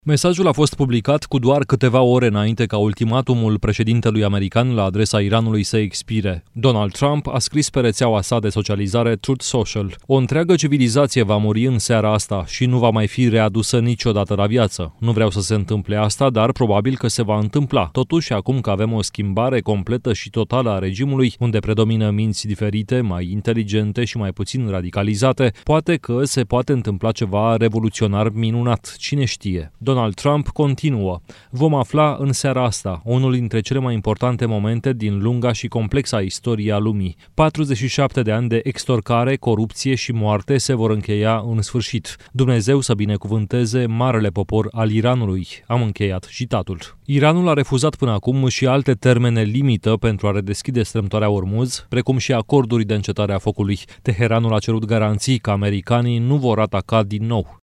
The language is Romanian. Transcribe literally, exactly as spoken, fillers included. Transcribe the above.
Mesajul a fost publicat cu doar câteva ore înainte ca ultimatumul președintelui american la adresa Iranului să expire. Donald Trump a scris pe rețeaua sa de socializare Truth Social: "O întreagă civilizație va muri în seara asta și nu va mai fi readusă niciodată la viață. Nu vreau să se întâmple asta, dar probabil că se va întâmpla. Totuși, acum că avem o schimbare completă și totală a regimului, unde predomină minți diferite, mai inteligente și mai puțin radicalizate, poate că se poate întâmpla ceva revoluționar minunat. Cine știe?" Donald Trump continuă: "Vom afla în seara asta unul dintre cele mai importante momente din lunga și complexa istorie a lumii. patruzeci și șapte de ani de extorcare, corupție și moarte se vor încheia în sfârșit. Dumnezeu să binecuvânteze marele popor al Iranului." Am încheiat citatul. Iranul a refuzat până acum și alte termene limită pentru a redeschide strâmtoarea Ormuz, precum și acorduri de încetare a focului. Teheranul a cerut garanții că americanii nu vor ataca din nou.